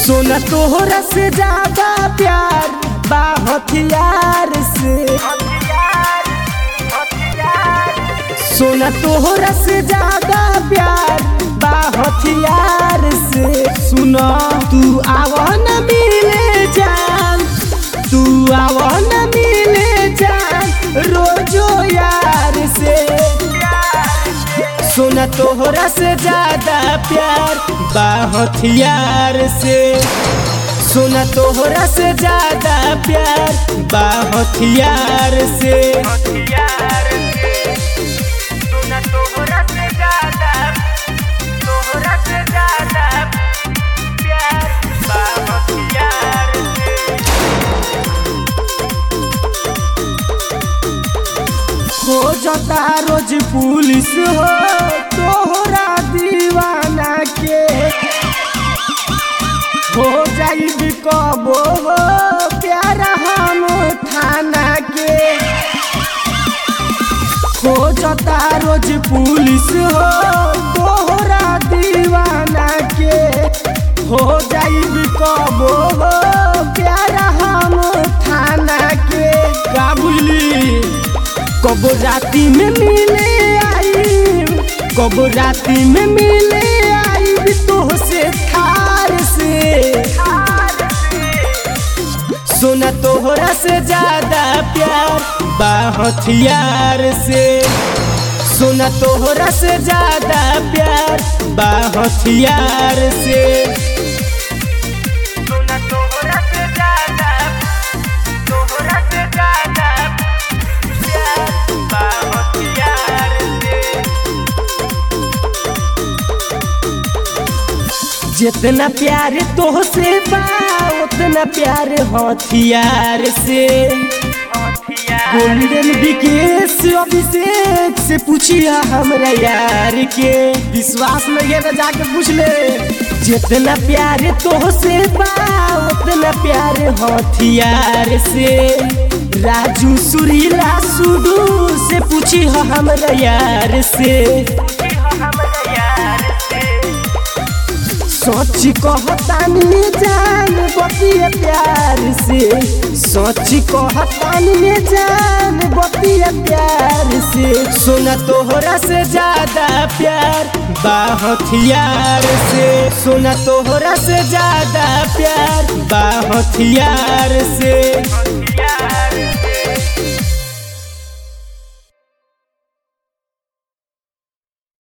सोना तोहरा से ज्यादा प्यार बा हथियार से। सोना तोहरा से ज्यादा प्यार बा हथियार से। सुना तू आवा न मिले जान, तू आवा न मिले जान रोजो यार से। सोना तोहरा से ज्यादा प्यार बा हथियार से। सोना तोहरा से ज्यादा प्यार बा हथियार से। सोना तोहरा से ज्यादा, तोहरा से ज्यादा प्यार बा हथियार से। हो जाता रोज पुलिस हो तोहरा दीवाना के, हो जाई कबो हो प्यारा हम थाना के। हो जाता रोज पुलिस हो तोहरा दीवाना के, हो जाई कबो हो प्यारा हम थाना के। का बुझली कबो राती में मिले आई, कबो राती में मिले आई तोहसे थार से। सोना तोहरा से ज्यादा प्यार बा हथियार से। सोना तोहरा से ज्यादा प्यार बा हथियार से। सोना तोहरा से ज्यादा, तोहरा से ज्यादा प्यार बा हथियार से। जितना प्यार तोहसे बा उतना प्यार हथियार से। गोल्डन विकेश अभिषेक से पूछिया हमरा यार के, विश्वास नहीं है तो जाके पूछ ले। जितना प्यार तोहसे बा उतना प्यार हथियार से। राजू सुरीला सुडू से पूछिया हमरा यार से। सच कहतानी जान बतिया प्यार से। सच कहतानी जान बतिया प्यार से। सोना तोहरा से ज्यादा प्यार बा हथियार से। सोना तोहरा से ज्यादा प्यार बा हथियार से।